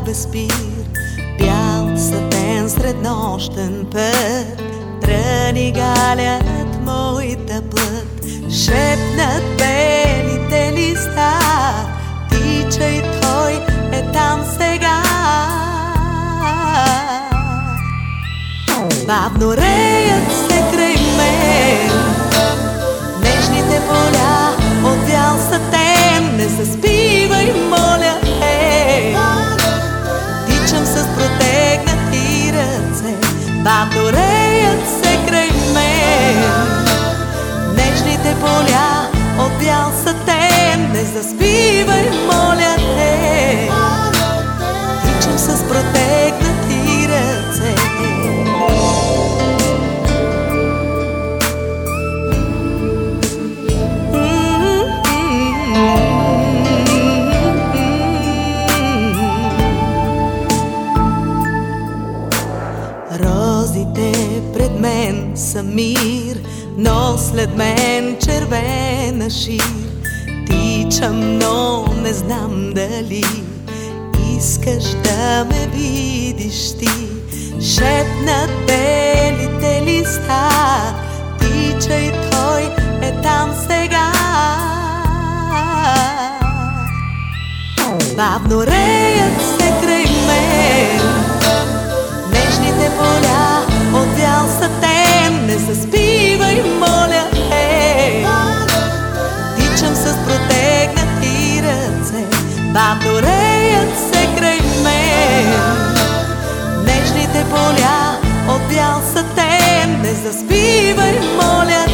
без спир, бял сатен сред нощен път. Тръни галят моята плът, шепнат белите листа, тичай, той е там сега. Бавно реят се край мен нежните поля от бял сатен. Не заспивай, моля, тичам с протегнати ръце. Бавно реят се край мен нежните поля от бял сатен. Не заспивай, моля те, тичам с протегнати ръце. Розите пред мен са мир, но след мен червена шир. Тичам, но не знам дали искаш да ме видиш ти. Шепнат белите листа, тичай, той е там сега. Бавно реят се край мен нежните поля от бял сатен. Не заспивай, моля, тичам с протегнати ръце. Бавно реят се край мен нежните поля от бял сатен. Не заспивай, моля